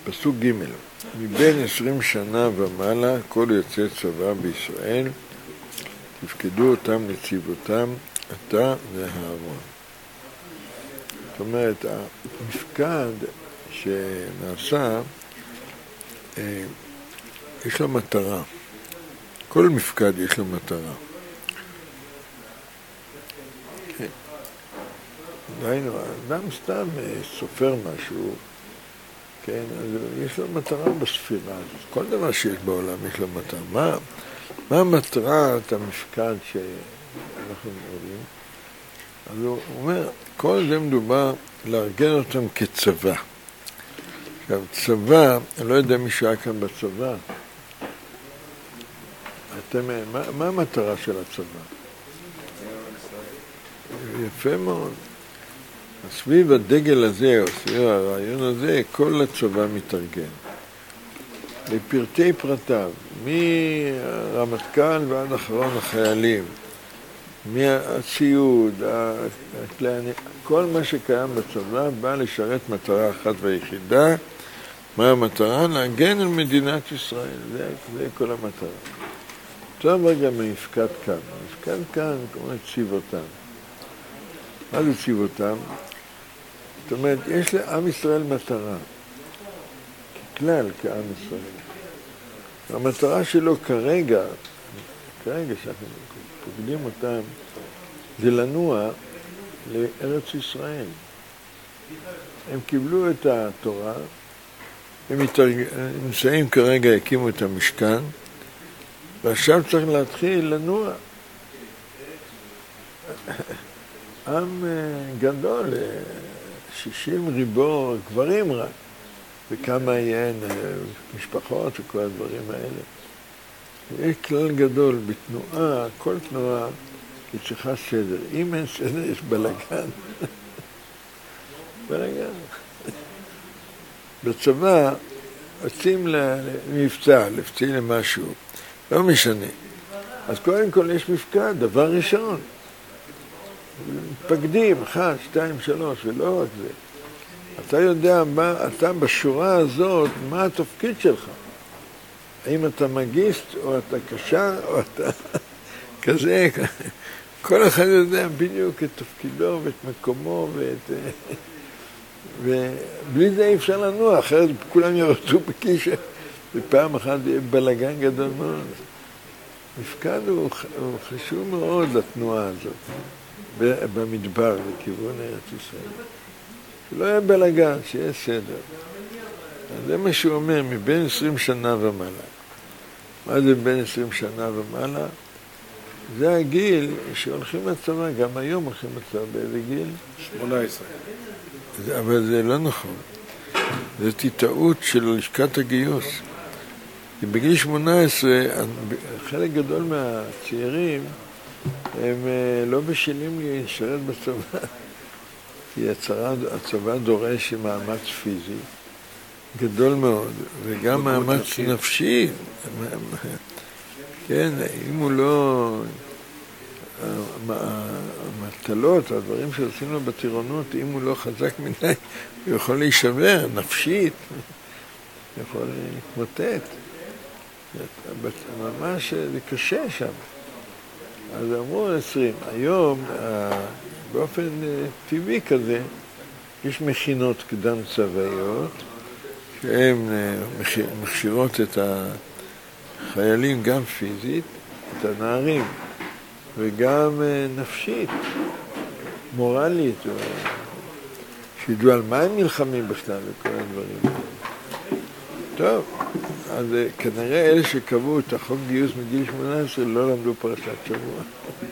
פסוק ג' מבין 20 שנה ומעלה כל יוצא צבא בישראל תפקדו אותם לציבותם אתה והארון. זאת אומרת, המפקד שנעשה יש לו מטרה. כל מפקד יש לו מטרה. כן. דהיינו, אדם סתם סופר משהו, כן, אז יש לו מטרה בספירה הזאת. כל דבר שיש בעולם יש לו מטרה. מה מטרת המפקד שאנחנו רואים? אז הוא אומר, כל זה מדובר לארגן אותם כצבא. עכשיו, צבא, אני לא יודע מי שהיה כאן בצבא. מה המטרה של הצבא? יפה מאוד. סביב הדגל הזה, או סביב הרעיון הזה, כל הצבא מתארגן. לפרטי פרטיו, מרמטכ"ל ועד אחרון החיילים, מהציוד, כל מה שקיים בצבא בא לשרת מטרה אחת ויחידה. מה המטרה? להגן על מדינת ישראל. זה כל המטרה. טוב רגע מפקד כאן. מפקד כאן, כמו צבאותם. מה זה צבאותם? זאת אומרת, יש לעם ישראל מטרה. ככלל, כעם ישראל. המטרה שלו כרגע שאנחנו פוקדים אותם, זה לנוע לארץ ישראל. הם קיבלו את התורה, הם נמצאים כרגע, הקימו את המשכן, ועכשיו צריך להתחיל לנוע. עם גדול, 60 ריבו גברים רק, וכמה יהיין משפחות וכל הדברים האלה. יש כלל גדול בתנועה, כל תנועה היא צריכה סדר. אם אין סדר יש בלגן. בלגן. בצבא יוצאים למבצע, לפצעים למשהו, לא משנה. אז קודם כל יש מפקד, דבר ראשון. מתפקדים, 1, 2, 3, ולא רק זה. אתה יודע, אתה בשורה הזאת, מה התפקיד שלך? האם אתה מגיסט, או אתה קשר, או אתה כזה. כל אחד יודע בדיוק את תפקידו ואת מקומו, ובלי זה אי אפשר לנוע, אחרת כולם ירצו בקישה, ופעם אחת יהיה בלגן גדול מאוד. מפקד הוא חשוב מאוד לתנועה הזאת, במדבר, לכיוון ארץ ישראל. שלא יהיה בלגן, שיהיה סדר. זה מה שהוא אומר, מבין 20 שנה ומעלה. מה זה בין 20 שנה ומעלה? זה הגיל שהולכים לצבא, גם היום הולכים לצבא, באיזה גיל? 18. אבל זה לא נכון. זו טעות של לשכת הגיוס. כי בגיל 18, חלק גדול מהצעירים, הם לא בשלים להישאר בצבא. כי הצבא דורש מאמץ פיזי גדול מאוד, וגם מאמץ נפשי. כן, אם הוא לא... המטלות, הדברים שעשינו בטירונות, אם הוא לא חזק מדי, הוא יכול להישבר נפשית, יכול להתמוטט. ממש זה קשה שם. אז אמרו 20. היום, באופן טבעי כזה, יש מכינות קדם צבאיות, שהן מכשירות את החיילים גם פיזית, את הנערים, וגם נפשית, מורלית, שידעו על מה הם נלחמים בכלל וכל הדברים. טוב, אז כנראה אלה שקבעו את החוק גיוס מגיל 18 לא למדו פרשת שבוע.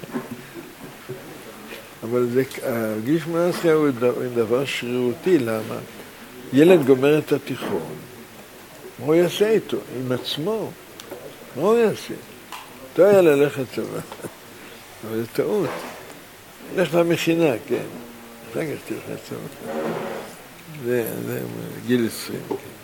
אבל גיל 18 הוא דבר שרירותי, למה? ילד גומר את התיכון, מה הוא יעשה איתו? עם עצמו. מה הוא יעשה? לא היה ללכת צבא. אבל זה טעות. לך למכינה, כן. אחר כך תלך לצבא. זה גיל 20.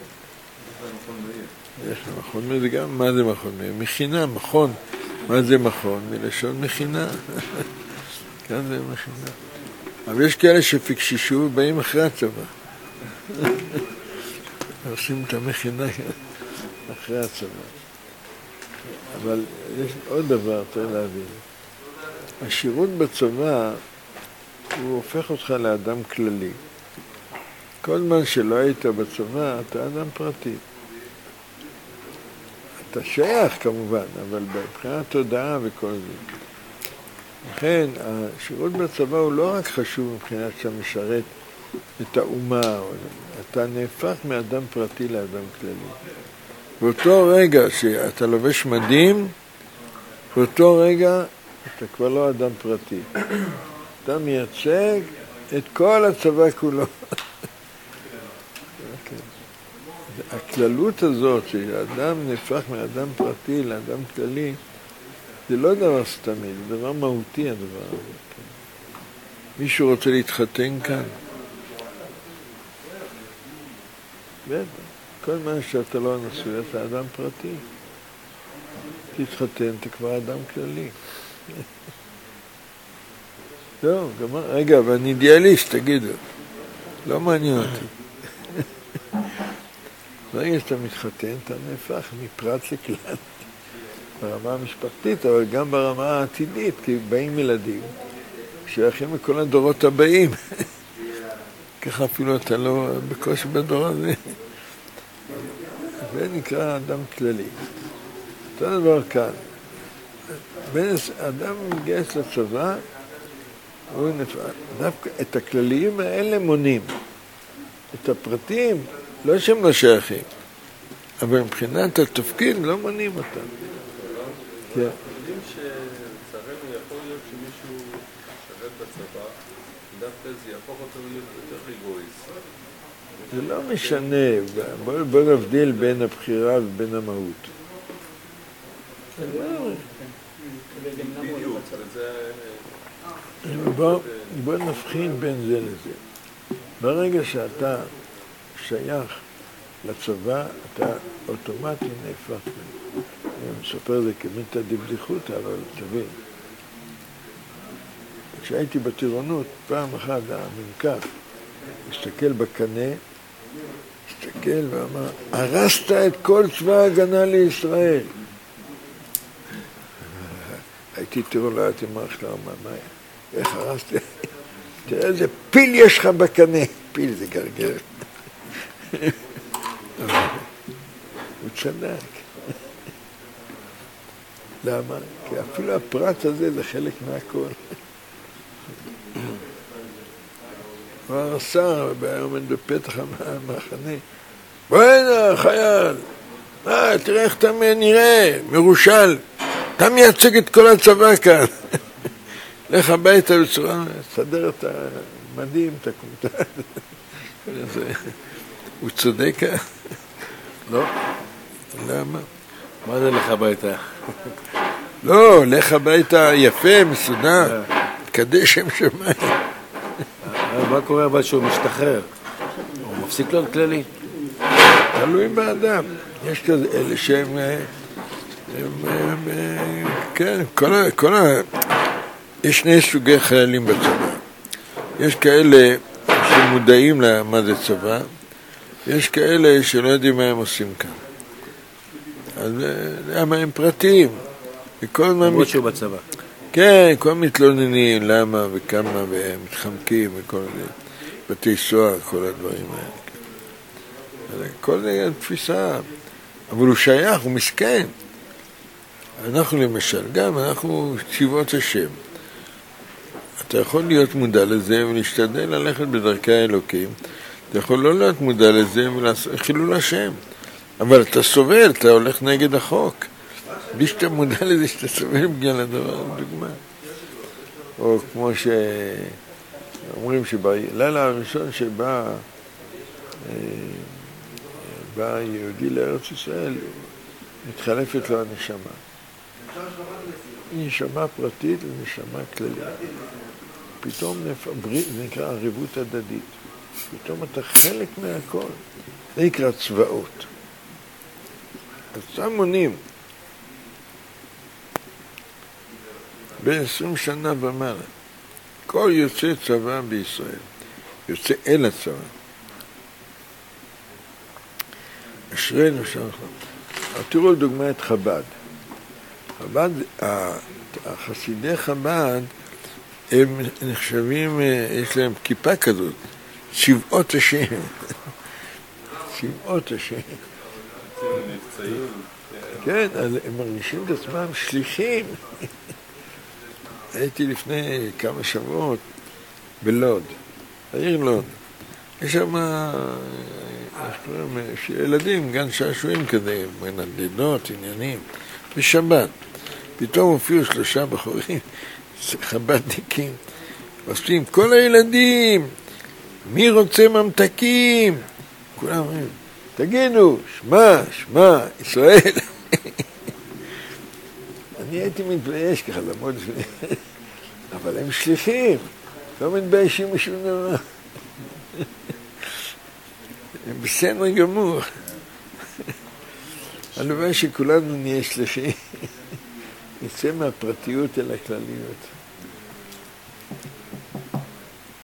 יש לו מכון מאיר, זה גם מה זה מכון מאיר? מכינה, מכון. מה זה מכון? מלשון מכינה. כאן זה מכינה. אבל יש כאלה שפקששו ובאים אחרי הצבא. עושים את המכינה אחרי הצבא. אבל יש עוד דבר, צריך להבין. השירות בצבא, הוא הופך אותך לאדם כללי. כל זמן שלא היית בצבא, אתה אדם פרטי. אתה שייך כמובן, אבל מבחינת תודעה וכל זה. לכן, השירות בצבא הוא לא רק חשוב מבחינת שאתה משרת את האומה, אתה נהפך מאדם פרטי לאדם כללי. באותו רגע שאתה לובש מדים, באותו רגע אתה כבר לא אדם פרטי. אתה מייצג את כל הצבא כולו. הכללות הזאת שאדם נהפך מאדם פרטי לאדם כללי, זה לא דבר סתמי, זה דבר מהותי הדבר הזה. מישהו רוצה להתחתן כאן? בטח. כל מה שאתה לא נשוי, אתה אדם פרטי. תתחתן, אתה כבר אדם כללי. לא, גמר. רגע, אבל אני אידיאליסט, תגידו. לא מעניין אותי. ברגע שאתה מתחתן, אתה נהפך מפרט לכלל. ברמה המשפחתית, אבל גם ברמה העתידית, כי באים ילדים, שייכים לכל הדורות הבאים. ככה אפילו אתה לא בקושי בדור הזה. זה נקרא אדם כללי. אותו דבר כאן. אדם מגייס לצבא, הוא נפעל. דווקא את הכלליים האלה מונים. את הפרטים, לא שהם לא שייכים, אבל מבחינת התפקיד לא מונים אותם. כן. יודעים שצרינו יכול להיות שמישהו שרת בצבא, דווקא זה יהפוך אותו להיות יותר אגואיסט. זה לא משנה, בוא נבדיל בין הבחירה ובין המהות. בדיוק, בוא נבחין בין זה לזה. ברגע שאתה שייך לצבא, אתה אוטומטי נהפך. אני מספר זה כמיתא דבדיחותא, אבל תבין. כשהייתי בטירונות, פעם אחת המ"כ הסתכל בקנה, הסתכל ואמר, הרסת את כל צבא ההגנה לישראל. הייתי טירון, לא הייתי מערכת לרמה, איך הרסת? תראה איזה פיל יש לך בקנה. פיל זה גרגר. הוא צדק. למה? כי אפילו הפרט הזה זה חלק מהכל. הוא הרס"ר, והיה עומד בפתח המחנה. בוא הנה, חייל. תראה איך אתה נראה, מרושל. אתה מייצג את כל הצבא כאן. לך הביתה בצורה, סדר את המדים, את הקומטה. הוא צודק? לא. למה? מה זה לך הביתה? לא, לך הביתה יפה, מסודר. קדש שם שמיים. מה קורה אבל שהוא משתחרר? הוא מפסיק להיות כללי? תלוי באדם. יש כזה, אלה שהם... כן, יש שני סוגי חיילים בצבא. יש כאלה שמודעים למה זה צבא, יש כאלה שלא יודעים מה הם עושים כאן. אז למה הם פרטיים? למרות שהוא בצבא. כן, כל מתלוננים למה וכמה והם מתחמקים וכל זה. בתי סוהר, כל הדברים האלה. כל זה תפיסה. אבל הוא שייך, הוא מסכן. אנחנו למשל, גם אנחנו תשיבות השם. אתה יכול להיות מודע לזה ולהשתדל ללכת בדרכי האלוקים. אתה יכול לא להיות מודע לזה ולעשות חילול השם. אבל אתה סובל, אתה הולך נגד החוק. בלי שאתה מודע לזה שאתה סובל בגלל הדבר, דוגמה. או כמו שאומרים שבלילה הראשון שבא יהודי לארץ ישראל, מתחלפת לו הנשמה. נשמה פרטית ונשמה כללית. פתאום זה נקרא ערבות הדדית. פתאום אתה חלק מהכל. זה נקרא צבאות. אז שם מונים. בין 20 שנה ומעלה. כל יוצא צבא בישראל. יוצא אל הצבא. אשרינו שאנחנו. תראו לדוגמה את חב"ד. חב"ד, החסידי חב"ד, הם נחשבים, יש להם כיפה כזאת, צבאות השם. צבאות השם. כן, הם מרגישים את עצמם שליחים. הייתי לפני כמה שבועות בלוד, העיר לוד. יש שם ילדים, גן שעשועים כזה, מנדדות, עניינים. בשבת, פתאום הופיעו 3 בחורים, חב"דניקים, עושים כל הילדים, מי רוצה ממתקים? כולם אומרים, תגידו, שמע, ישראל. אני הייתי מתבייש ככה לעמוד לפני, אבל הם שליחים, לא מתביישים משום דבר. הם בסדר גמור. הלוואי שכולנו נהיה שליחים, נצא מהפרטיות אל הכלליות.